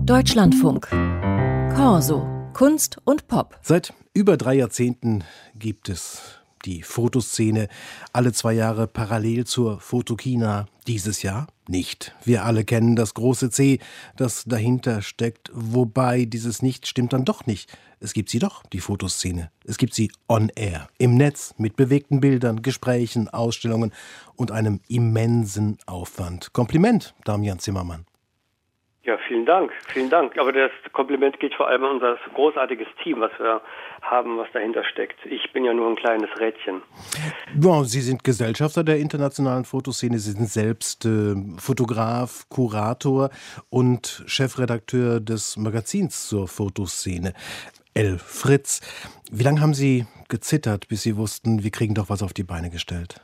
Deutschlandfunk. Corso. Kunst und Pop. Seit über 3 Jahrzehnten gibt es die Fotoszene, alle 2 Jahre parallel zur Photokina. Dieses Jahr nicht. Wir alle kennen das große C, das dahinter steckt. Wobei dieses Nicht stimmt dann doch nicht. Es gibt sie doch, die Fotoszene. Es gibt sie on air, im Netz, mit bewegten Bildern, Gesprächen, Ausstellungen und einem immensen Aufwand. Kompliment, Damian Zimmermann. Ja, vielen Dank, vielen Dank. Aber das Kompliment geht vor allem an unser großartiges Team, was wir haben, was dahinter steckt. Ich bin ja nur ein kleines Rädchen. Ja, Sie sind Gesellschafter der internationalen Fotoszene. Sie sind selbst Fotograf, Kurator und Chefredakteur des Magazins zur Fotoszene. Fritz, wie lange haben Sie gezittert, bis Sie wussten, wir kriegen doch was auf die Beine gestellt?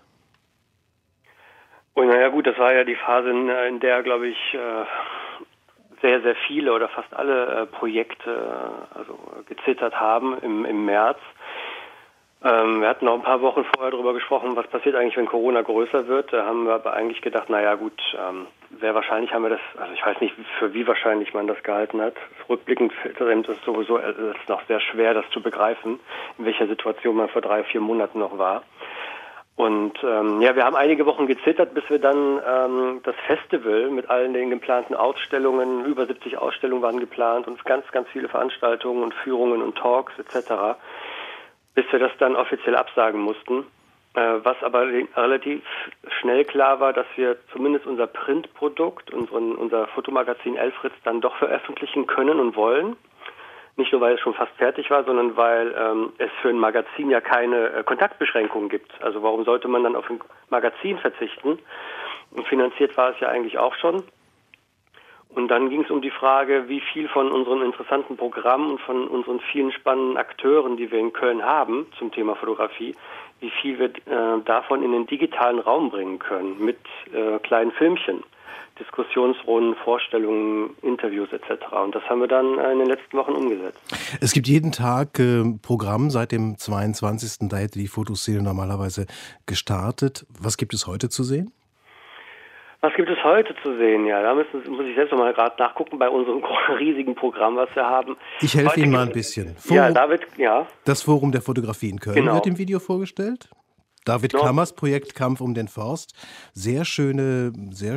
Und naja gut, das war ja die Phase, in der, glaube ich, sehr, sehr viele oder fast alle Projekte gezittert haben im März. Wir hatten noch ein paar Wochen vorher darüber gesprochen, was passiert eigentlich, wenn Corona größer wird. Da haben wir aber eigentlich gedacht, naja gut, sehr wahrscheinlich haben wir das, also ich weiß nicht, für wie wahrscheinlich man das gehalten hat. Rückblickend ist es sowieso ist noch sehr schwer, das zu begreifen, in welcher Situation man vor 3, 4 Monaten noch war. Und wir haben einige Wochen gezittert, bis wir dann das Festival mit allen den geplanten Ausstellungen, über 70 Ausstellungen waren geplant und ganz, ganz viele Veranstaltungen und Führungen und Talks etc., bis wir das dann offiziell absagen mussten. Was aber relativ schnell klar war, dass wir zumindest unser Printprodukt, unser Fotomagazin Fritz dann doch veröffentlichen können und wollen. Nicht nur, weil es schon fast fertig war, sondern weil es für ein Magazin ja keine Kontaktbeschränkungen gibt. Also warum sollte man dann auf ein Magazin verzichten? Und finanziert war es ja eigentlich auch schon. Und dann ging es um die Frage, wie viel von unseren interessanten Programmen und von unseren vielen spannenden Akteuren, die wir in Köln haben zum Thema Fotografie, wie viel wir davon in den digitalen Raum bringen können mit kleinen Filmchen. Diskussionsrunden, Vorstellungen, Interviews etc. Und das haben wir dann in den letzten Wochen umgesetzt. Es gibt jeden Tag Programm seit dem 22. Da hätte die Fotoszene normalerweise gestartet. Was gibt es heute zu sehen? Was gibt es heute zu sehen? Ja, da muss ich selbst noch mal gerade nachgucken bei unserem riesigen Programm, was wir haben. Ich helfe Ihnen mal ein bisschen. Das Forum der Fotografie in Köln wird im Video vorgestellt. David Klammers Projekt Kampf um den Forst. Sehr schöne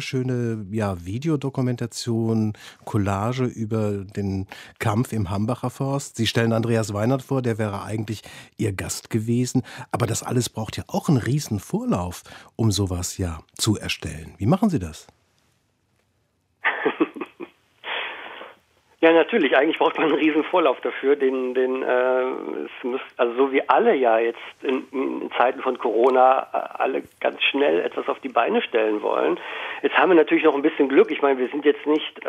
Videodokumentation, Collage über den Kampf im Hambacher Forst. Sie stellen Andreas Weinert vor, der wäre eigentlich Ihr Gast gewesen. Aber das alles braucht ja auch einen riesen Vorlauf, um sowas zu erstellen. Wie machen Sie das? Ja, natürlich. Eigentlich braucht man einen riesen Vorlauf dafür. Also so wie alle ja jetzt in Zeiten von Corona alle ganz schnell etwas auf die Beine stellen wollen. Jetzt haben wir natürlich noch ein bisschen Glück. Ich meine, wir sind jetzt nicht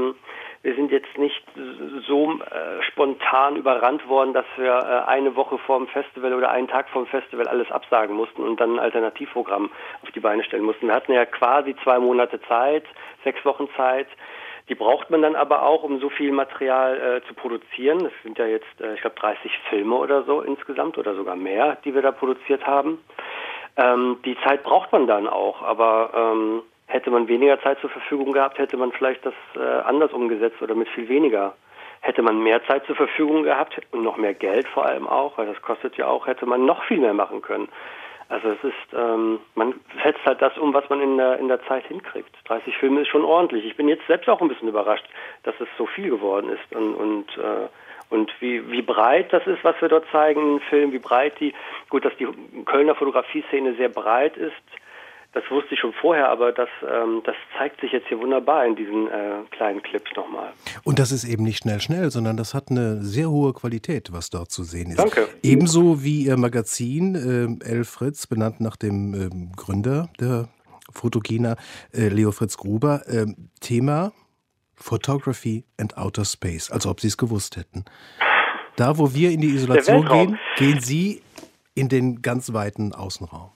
so spontan überrannt worden, dass wir eine Woche vor dem Festival oder einen Tag vor dem Festival alles absagen mussten und dann ein Alternativprogramm auf die Beine stellen mussten. Wir hatten ja quasi 2 Monate Zeit, 6 Wochen Zeit. Die braucht man dann aber auch, um so viel Material zu produzieren. Es sind ja jetzt, ich glaube, 30 Filme oder so insgesamt oder sogar mehr, die wir da produziert haben. Die Zeit braucht man dann auch, aber hätte man weniger Zeit zur Verfügung gehabt, hätte man vielleicht das anders umgesetzt oder mit viel weniger. Hätte man mehr Zeit zur Verfügung gehabt und noch mehr Geld vor allem auch, weil das kostet ja auch, hätte man noch viel mehr machen können. Also es ist, man setzt halt das um, was man in der Zeit hinkriegt. 30 Filme ist schon ordentlich. Ich bin jetzt selbst auch ein bisschen überrascht, dass es so viel geworden ist und wie breit das ist, was wir dort zeigen im Film, dass die Kölner Fotografie-Szene sehr breit ist. Das wusste ich schon vorher, aber das zeigt sich jetzt hier wunderbar in diesen kleinen Clips nochmal. Und das ist eben nicht schnell, sondern das hat eine sehr hohe Qualität, was dort zu sehen ist. Danke. Ebenso wie Ihr Magazin Fritz, benannt nach dem Gründer der Photokina, Leo Fritz Gruber. Thema Photography and Outer Space, als ob Sie es gewusst hätten. Da, wo wir in die Isolation gehen, gehen Sie in den ganz weiten Außenraum.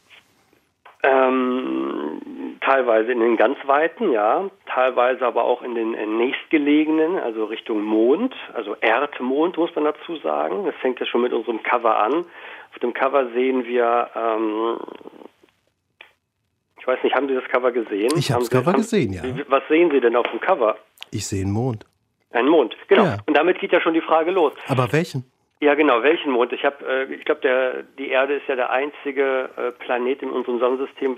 Teilweise in den ganz weiten, ja, teilweise aber auch in den nächstgelegenen, also Richtung Mond, also Erdmond muss man dazu sagen. Das fängt ja schon mit unserem Cover an. Auf dem Cover sehen wir, ich weiß nicht, haben Sie das Cover gesehen? Ich habe das Cover gesehen, ja. Was sehen Sie denn auf dem Cover? Ich sehe einen Mond. Einen Mond, genau. Ja. Und damit geht ja schon die Frage los. Aber welchen? Ja, genau, welchen Mond? Ich glaube, die Erde ist ja der einzige Planet in unserem Sonnensystem,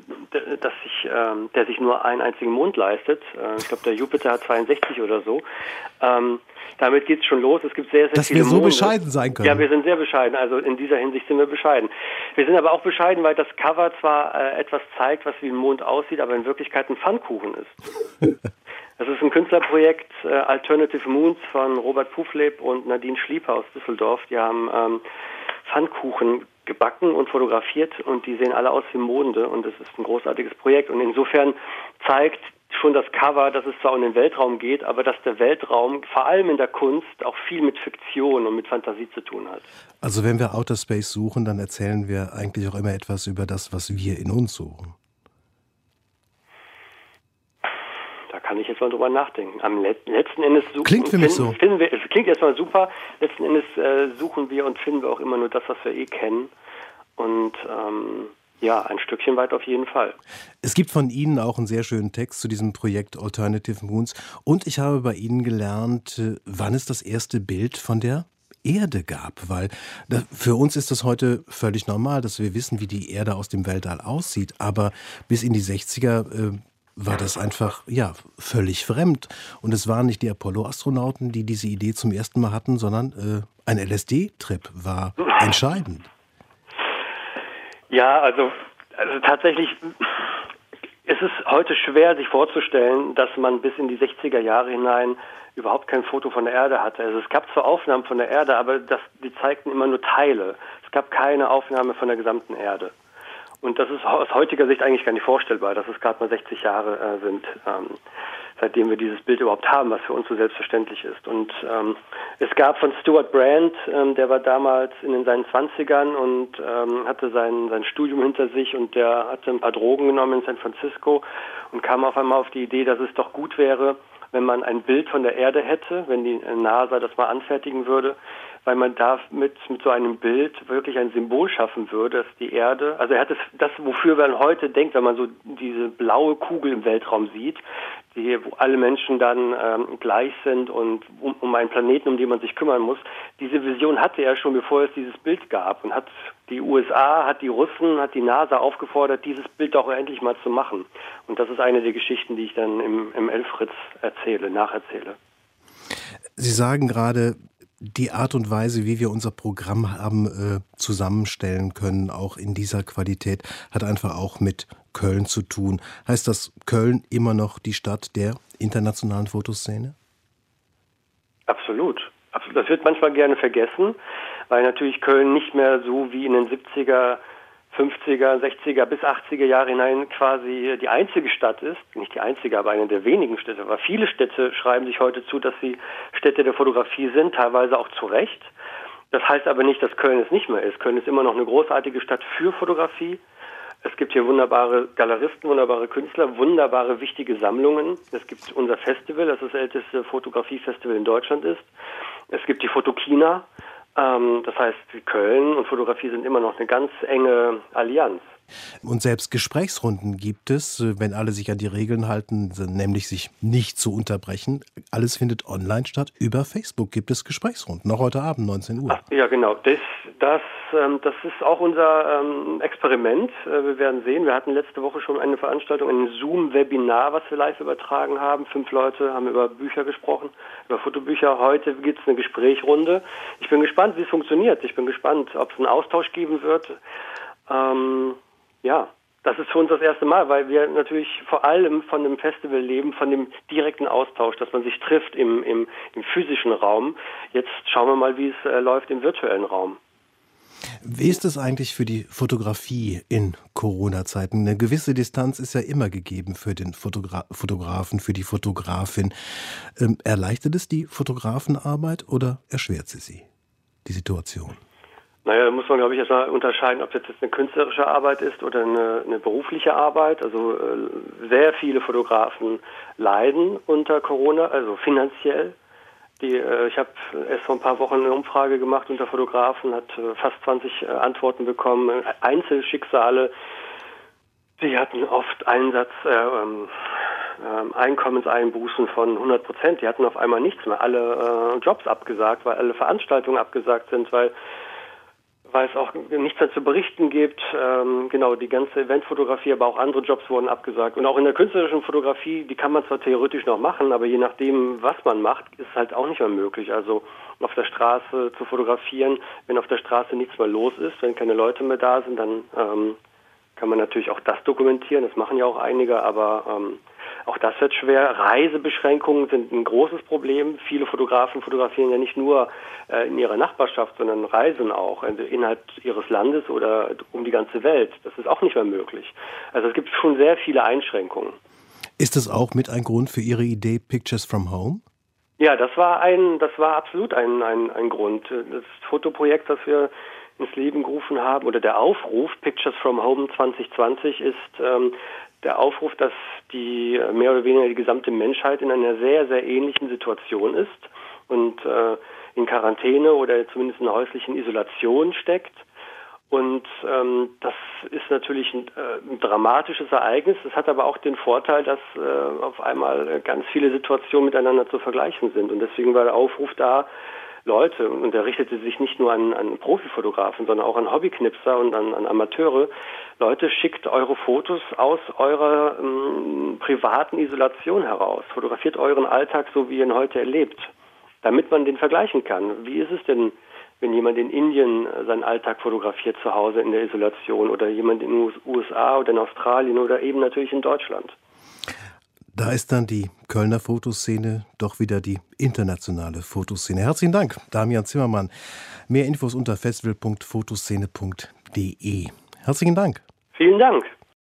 der sich nur einen einzigen Mond leistet. Ich glaube, der Jupiter hat 62 oder so. Damit geht's schon los. Es gibt sehr, sehr dass viele wir so Monde. bescheiden sein können. Ja, wir sind sehr bescheiden. Also in dieser Hinsicht sind wir bescheiden. Wir sind aber auch bescheiden, weil das Cover zwar etwas zeigt, was wie ein Mond aussieht, aber in Wirklichkeit ein Pfannkuchen ist. Das ist ein Künstlerprojekt, Alternative Moons von Robert Pufleb und Nadine Schlieper aus Düsseldorf. Die haben Pfannkuchen gebacken und fotografiert und die sehen alle aus wie Monde und es ist ein großartiges Projekt. Und insofern zeigt schon das Cover, dass es zwar um den Weltraum geht, aber dass der Weltraum vor allem in der Kunst auch viel mit Fiktion und mit Fantasie zu tun hat. Also wenn wir Outer Space suchen, dann erzählen wir eigentlich auch immer etwas über das, was wir in uns suchen. Da kann ich jetzt mal drüber nachdenken. Am letzten Endes suchen klingt für mich so. Es klingt erstmal super. Letzten Endes suchen wir und finden wir auch immer nur das, was wir kennen. Und ein Stückchen weit auf jeden Fall. Es gibt von Ihnen auch einen sehr schönen Text zu diesem Projekt Alternative Moons. Und ich habe bei Ihnen gelernt, wann es das erste Bild von der Erde gab. Weil für uns ist das heute völlig normal, dass wir wissen, wie die Erde aus dem Weltall aussieht. Aber bis in die 60er war das einfach, völlig fremd. Und es waren nicht die Apollo-Astronauten, die diese Idee zum ersten Mal hatten, sondern ein LSD-Trip war entscheidend. Ja, also tatsächlich ist es heute schwer, sich vorzustellen, dass man bis in die 60er Jahre hinein überhaupt kein Foto von der Erde hatte. Also es gab zwar Aufnahmen von der Erde, aber die zeigten immer nur Teile. Es gab keine Aufnahme von der gesamten Erde. Und das ist aus heutiger Sicht eigentlich gar nicht vorstellbar, dass es gerade mal 60 Jahre sind, seitdem wir dieses Bild überhaupt haben, was für uns so selbstverständlich ist. Und es gab von Stuart Brand, der war damals in seinen 20ern und hatte sein Studium hinter sich und der hatte ein paar Drogen genommen in San Francisco und kam auf einmal auf die Idee, dass es doch gut wäre, wenn man ein Bild von der Erde hätte, wenn die NASA das mal anfertigen würde, weil man da mit so einem Bild wirklich ein Symbol schaffen würde, dass die Erde, also er hat das, wofür man heute denkt, wenn man so diese blaue Kugel im Weltraum sieht, wo alle Menschen dann gleich sind und um einen Planeten, um den man sich kümmern muss. Diese Vision hatte er schon, bevor es dieses Bild gab und hat die USA, hat die Russen, hat die NASA aufgefordert, dieses Bild auch endlich mal zu machen. Und das ist eine der Geschichten, die ich dann im Elfritz nacherzähle. Sie sagen gerade, die Art und Weise, wie wir unser Programm haben zusammenstellen können, auch in dieser Qualität, hat einfach auch mit Köln zu tun. Heißt das Köln immer noch die Stadt der internationalen Fotoszene? Absolut. Das wird manchmal gerne vergessen, weil natürlich Köln nicht mehr so wie in den 70er, 50er, 60er bis 80er Jahre hinein quasi die einzige Stadt ist. Nicht die einzige, aber eine der wenigen Städte. Aber viele Städte schreiben sich heute zu, dass sie Städte der Fotografie sind, teilweise auch zu Recht. Das heißt aber nicht, dass Köln es nicht mehr ist. Köln ist immer noch eine großartige Stadt für Fotografie. Es gibt hier wunderbare Galeristen, wunderbare Künstler, wunderbare, wichtige Sammlungen. Es gibt unser Festival, das das älteste Fotografiefestival in Deutschland ist. Es gibt die Fotokina. Das heißt, Köln und Fotografie sind immer noch eine ganz enge Allianz. Und selbst Gesprächsrunden gibt es, wenn alle sich an die Regeln halten, nämlich sich nicht zu unterbrechen. Alles findet online statt. Über Facebook gibt es Gesprächsrunden, noch heute Abend, 19 Uhr. Ja, genau. Das ist auch unser Experiment. Wir werden sehen. Wir hatten letzte Woche schon eine Veranstaltung, ein Zoom-Webinar, was wir live übertragen haben. 5 Leute haben über Bücher gesprochen, über Fotobücher. Heute gibt es eine Gesprächsrunde. Ich bin gespannt, wie es funktioniert. Ich bin gespannt, ob es einen Austausch geben wird. Das ist für uns das erste Mal, weil wir natürlich vor allem von dem Festival leben, von dem direkten Austausch, dass man sich trifft im physischen Raum. Jetzt schauen wir mal, wie es läuft im virtuellen Raum. Wie ist es eigentlich für die Fotografie in Corona-Zeiten? Eine gewisse Distanz ist ja immer gegeben für den Fotografen, für die Fotografin. Erleichtert es die Fotografenarbeit oder erschwert sie, die Situation? Naja, da muss man, glaube ich, erstmal unterscheiden, ob das jetzt eine künstlerische Arbeit ist oder eine berufliche Arbeit. Also sehr viele Fotografen leiden unter Corona, also finanziell. Ich habe erst vor ein paar Wochen eine Umfrage gemacht unter Fotografen, hat fast 20 Antworten bekommen, Einzelschicksale. Sie hatten oft Einkommenseinbußen von 100%. Die hatten auf einmal nichts mehr. Alle Jobs abgesagt, weil alle Veranstaltungen abgesagt sind, weil es auch nichts mehr zu berichten gibt. Genau, die ganze Eventfotografie, aber auch andere Jobs wurden abgesagt. Und auch in der künstlerischen Fotografie, die kann man zwar theoretisch noch machen, aber je nachdem, was man macht, ist halt auch nicht mehr möglich. Also auf der Straße zu fotografieren, wenn auf der Straße nichts mehr los ist, wenn keine Leute mehr da sind, dann kann man natürlich auch das dokumentieren. Das machen ja auch einige, aber auch das wird schwer. Reisebeschränkungen sind ein großes Problem. Viele Fotografen fotografieren ja nicht nur in ihrer Nachbarschaft, sondern reisen auch innerhalb ihres Landes oder um die ganze Welt. Das ist auch nicht mehr möglich. Also es gibt schon sehr viele Einschränkungen. Ist das auch mit ein Grund für Ihre Idee Pictures from Home? Ja, das war absolut ein Grund. Das Fotoprojekt, das wir ins Leben gerufen haben, oder der Aufruf Pictures from Home 2020 ist der Aufruf, dass die mehr oder weniger die gesamte Menschheit in einer sehr, sehr ähnlichen Situation ist und in Quarantäne oder zumindest in einer häuslichen Isolation steckt. Und das ist natürlich ein dramatisches Ereignis. Das hat aber auch den Vorteil, dass auf einmal ganz viele Situationen miteinander zu vergleichen sind. Und deswegen war der Aufruf da, Leute, und der richtete sich nicht nur an Profifotografen, sondern auch an Hobbyknipser und an Amateure. Leute, schickt eure Fotos aus eurer privaten Isolation heraus. Fotografiert euren Alltag so, wie ihr ihn heute erlebt, damit man den vergleichen kann. Wie ist es denn, wenn jemand in Indien seinen Alltag fotografiert zu Hause in der Isolation oder jemand in den USA oder in Australien oder eben natürlich in Deutschland? Da ist dann die Kölner Fotoszene doch wieder die internationale Fotoszene. Herzlichen Dank, Damian Zimmermann. Mehr Infos unter festival.fotoszene.de. Herzlichen Dank. Vielen Dank.